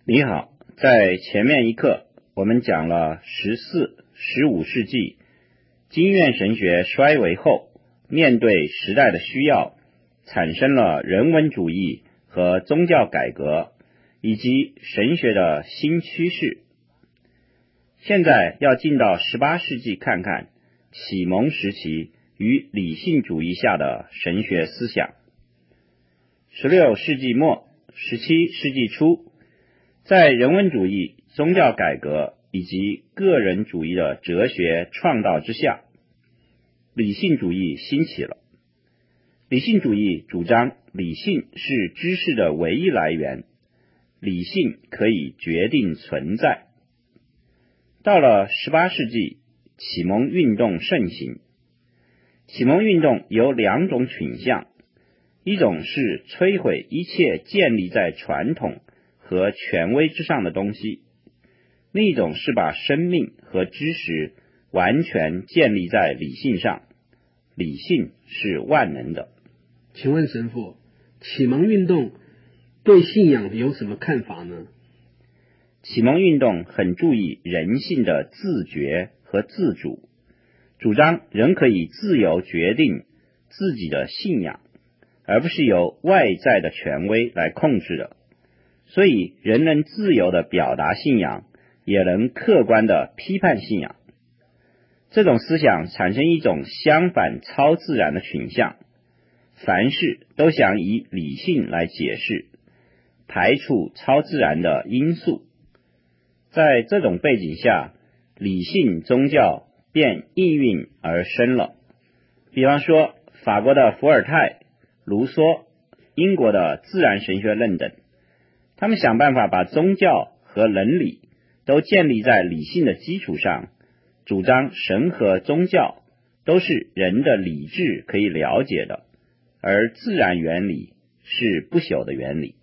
你好，在前面一课我们讲了14、15世纪经院神学衰微后，面对时代的需要，产生了人文主义和宗教改革，以及神学的新趋势。现在要进到18世纪看看启蒙时期与理性主义下的神学思想。16世纪末、17世纪初，在人文主义、宗教改革以及个人主义的哲学创造之下，理性主义兴起了。理性主义主张理性是知识的唯一来源，理性可以决定存在。到了18世纪，启蒙运动盛行。启蒙运动有两种倾向，一种是摧毁一切建立在传统和权威之上的东西，另一种是把生命和知识完全建立在理性上。理性是万能的。 请问神父，启蒙运动对信仰有什么看法呢？ 启蒙运动很注意人性的自觉和自主，主张人可以自由决定自己的信仰，而不是由外在的权威来控制的。所以人能自由地表达信仰，也能客观地批判信仰。这种思想产生一种相反超自然的倾向，凡事都想以理性来解释，排除超自然的因素。在这种背景下，理性宗教便应运而生了。比方说法国的伏尔泰、卢梭，英国的自然神学论等，他们想办法把宗教和伦理都建立在理性的基础上，主张神和宗教都是人的理智可以了解的，而自然原理是不朽的原理。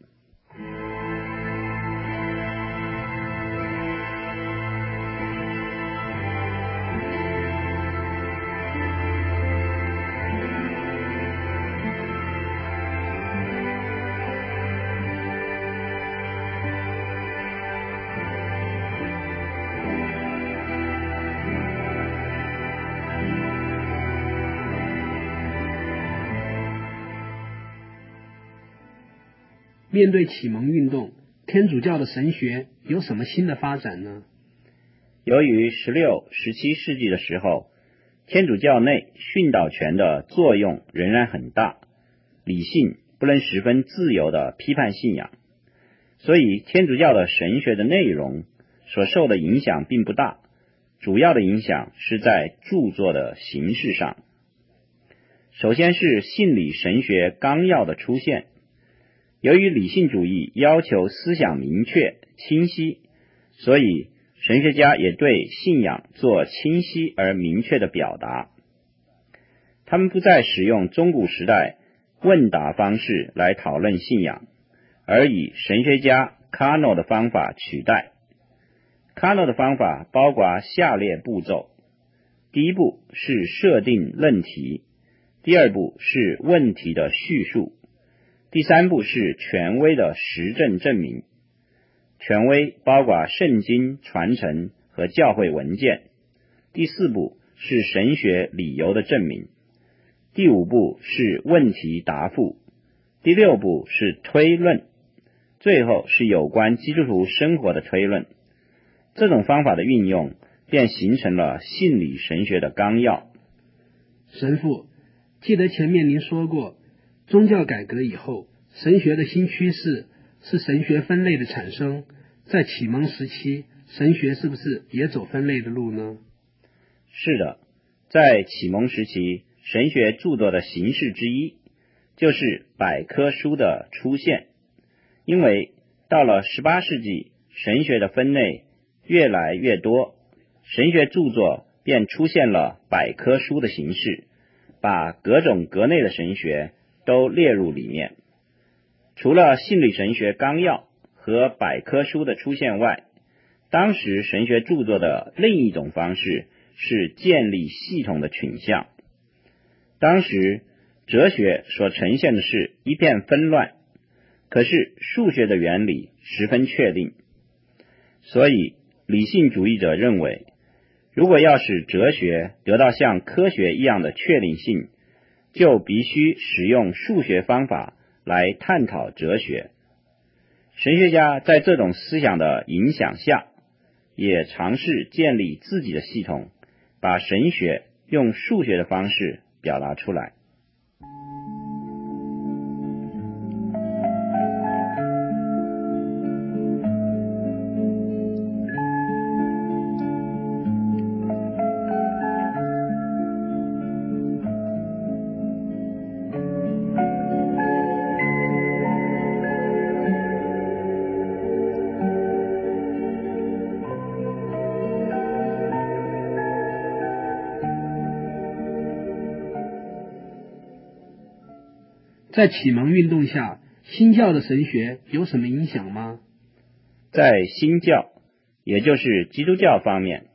面对启蒙运动，天主教的神学有什么新的发展呢？ 由于16、17世纪的时候，天主教内训导权的作用仍然很大，理性不能十分自由地批判信仰，所以天主教的神学的内容所受的影响并不大，主要的影响是在著作的形式上。首先是信理神学纲要的出现。由于理性主义要求思想明确、清晰，所以神学家也对信仰做清晰而明确的表达。他们不再使用中古时代问答方式来讨论信仰，而以神学家 Cano 的方法取代。Cano 的方法包括下列步骤：第一步是设定论题，第二步是问题的叙述，第三步是权威的实证证明。权威包括圣经传承和教会文件。第四步是神学理由的证明。第五步是问题答复。第六步是推论。最后是有关基督徒生活的推论。这种方法的运用便形成了信理神学的纲要。 神父，记得前面您说过，宗教改革以后，神学的新趋势是神学分类的产生。在启蒙时期，神学是不是也走分类的路呢？ 是的，在启蒙时期，神学著作的形式之一就是百科书的出现。因为到了18世纪，神学的分类越来越多，神学著作便出现了百科书的形式，把各种各类的神学都列入里面。除了信理神学纲要和百科书的出现外，当时神学著作的另一种方式是建立系统的倾向。当时哲学所呈现的是一片纷乱，可是数学的原理十分确定， 所以理性主义者认为，如果要使哲学得到像科学一样的确定性，就必须使用数学方法来探讨哲学。神学家在这种思想的影响下，也尝试建立自己的系统，把神学用数学的方式表达出来。 在启蒙运动下，新教的神学有什么影响吗？ 在新教，也就是基督教方面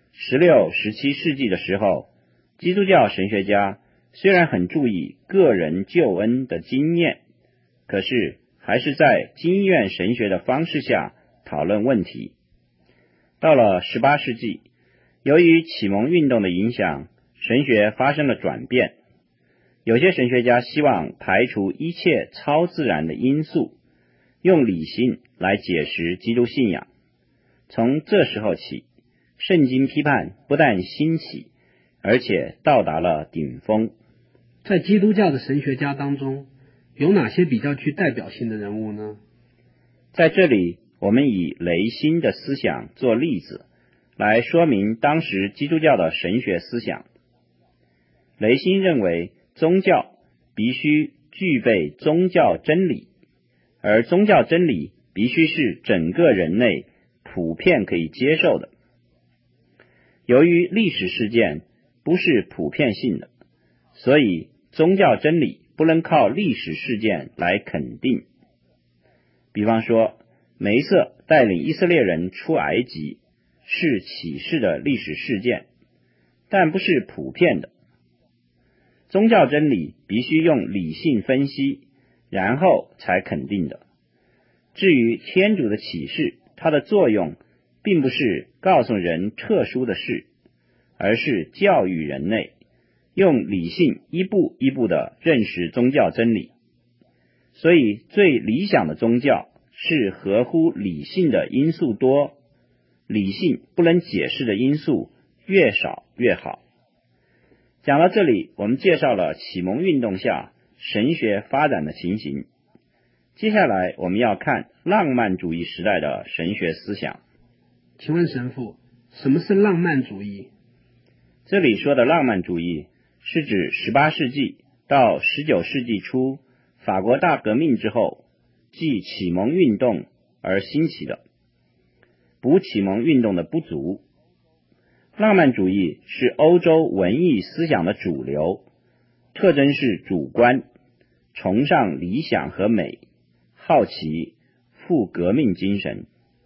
，16、17世纪的时候，基督教神学家虽然很注意个人救恩的经验，可是还是在经验神学的方式下讨论问题。到了18世纪，由于启蒙运动的影响，神学发生了转变。有些神学家希望排除一切超自然的因素，用理性来解释基督信仰。从这时候起，圣经批判不但兴起，而且到达了顶峰。 在基督教的神学家当中，有哪些比较具代表性的人物呢？ 在这里，我们以雷辛的思想做例子，来说明当时基督教的神学思想。雷辛认为，宗教必须具备宗教真理，而宗教真理必须是整个人类普遍可以接受的。由于历史事件不是普遍性的，所以宗教真理不能靠历史事件来肯定。比方说，梅瑟带领以色列人出埃及是启示的历史事件，但不是普遍的。宗教真理必须用理性分析，然后才肯定的。至于天主的启示，它的作用并不是告诉人特殊的事，而是教育人类，用理性一步一步地认识宗教真理。所以最理想的宗教是合乎理性的因素多，理性不能解释的因素越少越好。讲到这里，我们介绍了启蒙运动下神学发展的情形。接下来我们要看浪漫主义时代的神学思想。 请问神父，什么是浪漫主义？ 这里说的浪漫主义是指18世纪到19世纪初法国大革命之后，继启蒙运动而兴起的，补启蒙运动的不足。浪漫主义是欧洲文艺思想的主流，特征是主观，崇尚理想和美，好奇，富革命精神。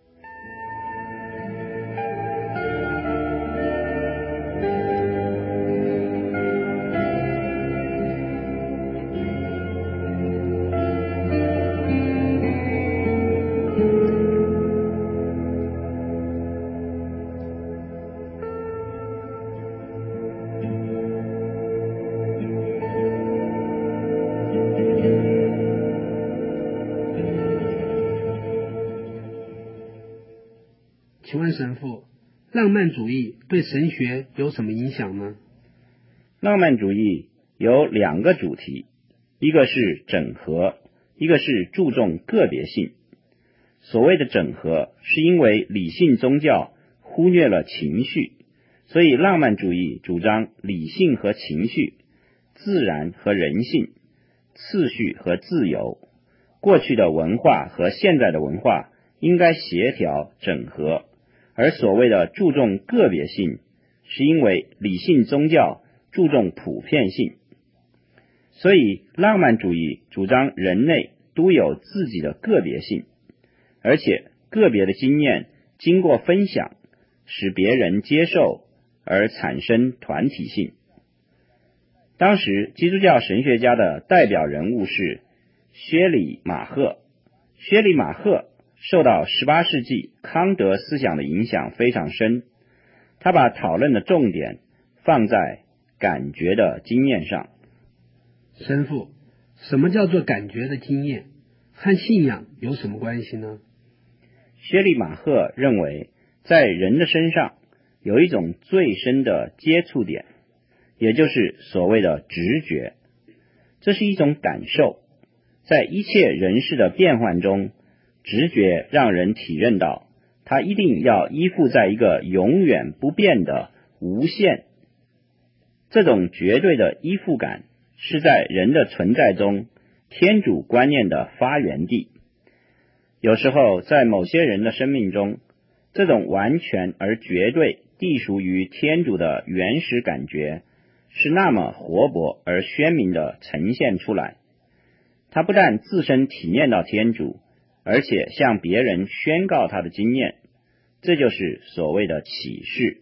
请问神父，浪漫主义对神学有什么影响呢？ 浪漫主义有两个主题，一个是整合，一个是注重个别性。所谓的整合，是因为理性宗教忽略了情绪，所以浪漫主义主张理性和情绪，自然和人性，次序和自由，过去的文化和现在的文化应该协调整合。而所谓的注重个别性，是因为理性宗教注重普遍性。所以浪漫主义主张人类都有自己的个别性，而且个别的经验经过分享，使别人接受而产生团体性。当时基督教神学家的代表人物是薛里马赫。薛里马赫受到18世纪康德思想的影响非常深，他把讨论的重点放在感觉的经验上。 神父，什么叫做感觉的经验？和信仰有什么关系呢？ 薛利马赫认为，在人的身上有一种最深的接触点，也就是所谓的直觉。这是一种感受，在一切人事的变幻中，直觉让人体认到，它一定要依附在一个永远不变的无限。这种绝对的依附感是在人的存在中天主观念的发源地。有时候在某些人的生命中，这种完全而绝对隶属于天主的原始感觉是那么活泼而鲜明地呈现出来。他不但自身体验到天主，而且向别人宣告他的经验，这就是所谓的启示。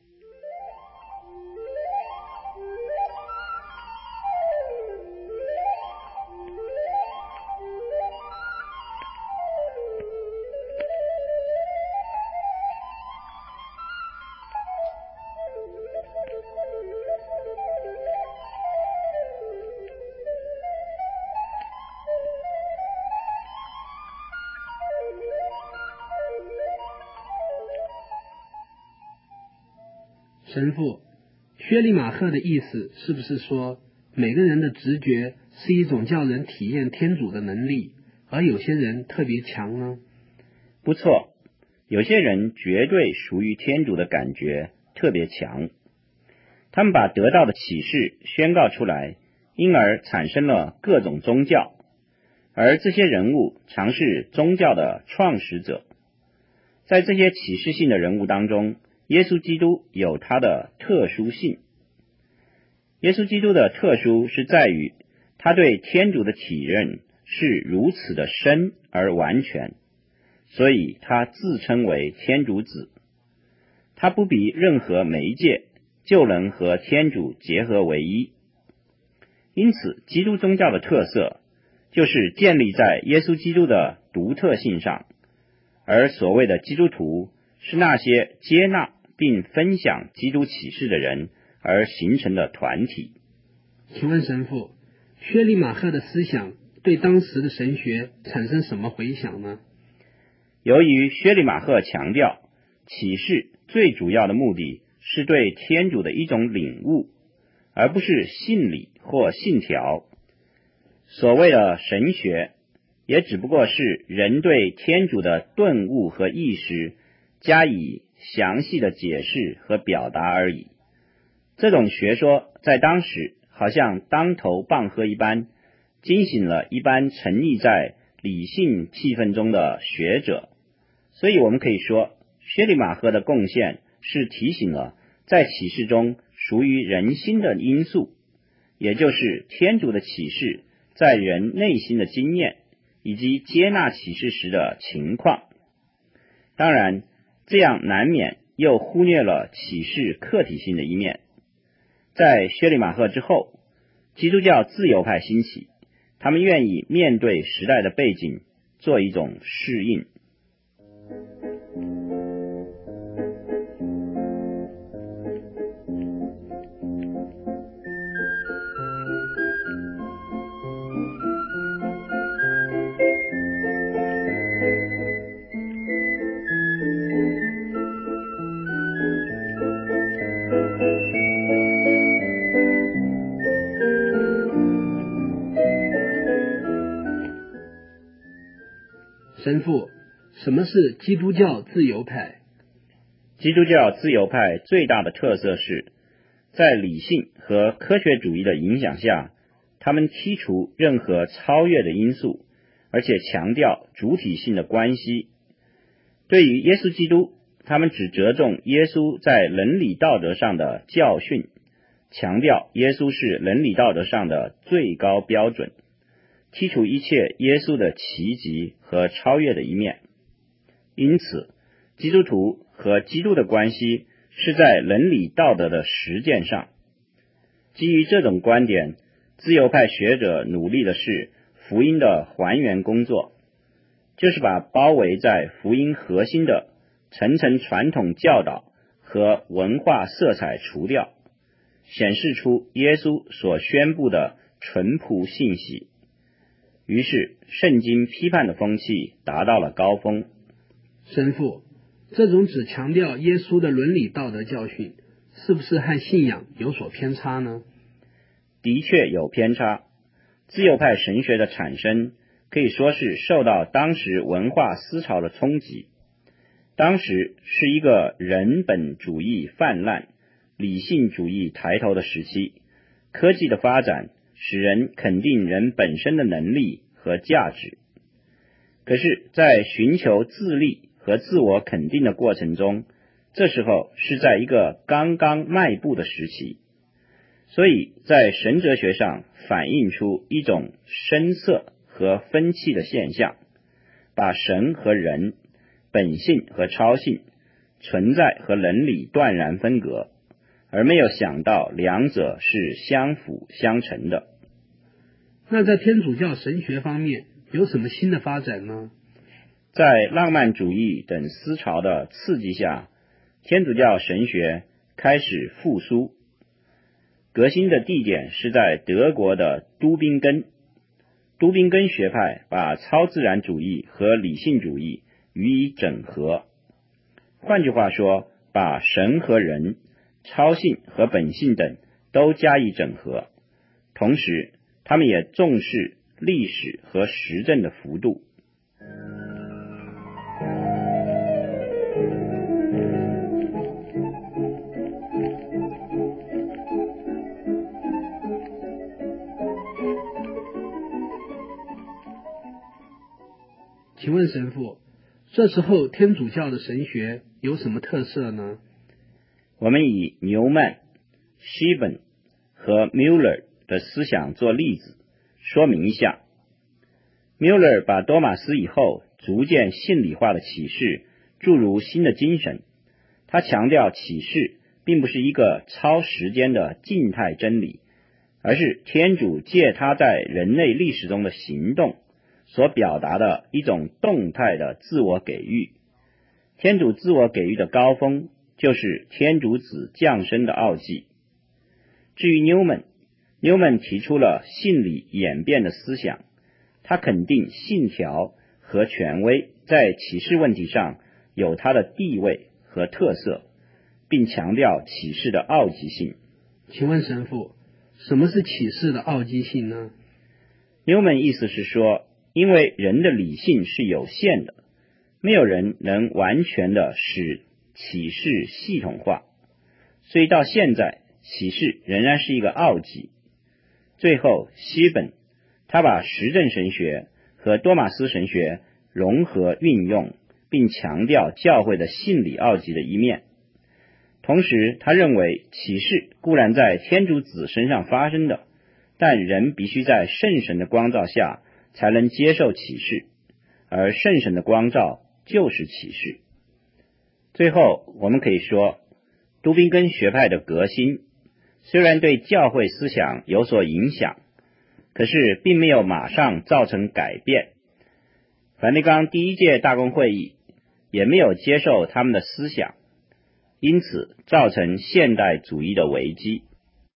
神父，薛利马赫的意思是不是说，每个人的直觉是一种叫人体验天主的能力，而有些人特别强呢？ 不错，有些人绝对属于天主的感觉特别强，他们把得到的启示宣告出来，因而产生了各种宗教，而这些人物常是宗教的创始者。在这些启示性的人物当中，耶稣基督有他的特殊性。耶稣基督的特殊是在于他对天主的体认是如此的深而完全，所以他自称为天主子。他不比任何媒介就能和天主结合为一。因此基督宗教的特色就是建立在耶稣基督的独特性上，而所谓的基督徒是那些接纳并分享基督启示的人而形成的团体。 请问神父，薛利马赫的思想对当时的神学产生什么回响呢？ 由于薛利马赫强调，启示最主要的目的是对天主的一种领悟，而不是信理或信条。所谓的神学也只不过是人对天主的顿悟和意识加以详细的解释和表达而已。这种学说在当时好像当头棒喝一般，惊醒了一般沉溺在理性气氛中的学者。所以我们可以说，薛利马赫的贡献是提醒了在启示中属于人心的因素，也就是天主的启示在人内心的经验以及接纳启示时的情况。当然，这样难免又忽略了启示客体性的一面。在薛利马赫之后，基督教自由派兴起，他们愿意面对时代的背景，做一种适应。 神父，什么是基督教自由派？ 基督教自由派最大的特色是，在理性和科学主义的影响下，他们剔除任何超越的因素，而且强调主体性的关系。对于耶稣基督，他们只着重耶稣在伦理道德上的教训，强调耶稣是伦理道德上的最高标准，剔除一切耶稣的奇迹和超越的一面。因此，基督徒和基督的关系是在伦理道德的实践上。基于这种观点，自由派学者努力的是福音的还原工作， 就是把包围在福音核心的层层传统教导和文化色彩除掉，显示出耶稣所宣布的淳朴信息。于是圣经批判的风气达到了高峰。 神父，这种只强调耶稣的伦理道德教训，是不是和信仰有所偏差呢？ 的确有偏差。自由派神学的产生可以说是受到当时文化思潮的冲击。当时是一个人本主义泛滥、理性主义抬头的时期，科技的发展使人肯定人本身的能力和价值。可是在寻求自立和自我肯定的过程中，这时候是在一个刚刚迈步的时期，所以在神哲学上反映出一种深色和分歧的现象，把神和人、本性和超性、存在和伦理断然分隔，而没有想到两者是相辅相成的。 那在天主教神学方面有什么新的发展呢？ 在浪漫主义等思潮的刺激下，天主教神学开始复苏。革新的地点是在德国的都宾根。都宾根学派把超自然主义和理性主义予以整合，换句话说，把神和人、超性和本性等都加以整合。同时他们也重视历史和实证的幅度。 请问神父，这时候天主教的神学有什么特色呢？ 我们以牛曼、希本和 Müller 的思想做例子，说明一下。Müller 把多马斯以后逐渐信理化的启示注入新的精神，他强调启示并不是一个超时间的静态真理，而是天主借他在人类历史中的行动所表达的一种动态的自我给予。天主自我给予的高峰就是天主子降生的奥迹。至于纽曼提出了信理演变的思想，他肯定信条和权威在启示问题上有它的地位和特色，并强调启示的奥迹性。 请问神父，什么是启示的奥迹性呢？ 纽曼意思是说，因为人的理性是有限的，没有人能完全的使启示系统化，所以到现在启示仍然是一个奥迹。最后希本他把实证神学和多马斯神学融合运用，并强调教会的信理奥迹的一面。同时他认为启示固然在天主子身上发生的，但人必须在圣神的光照下才能接受启示，而圣神的光照就是启示。最后我们可以说，都宾根学派的革新虽然对教会思想有所影响，可是并没有马上造成改变。梵蒂冈第一届大公会议也没有接受他们的思想，因此造成现代主义的危机。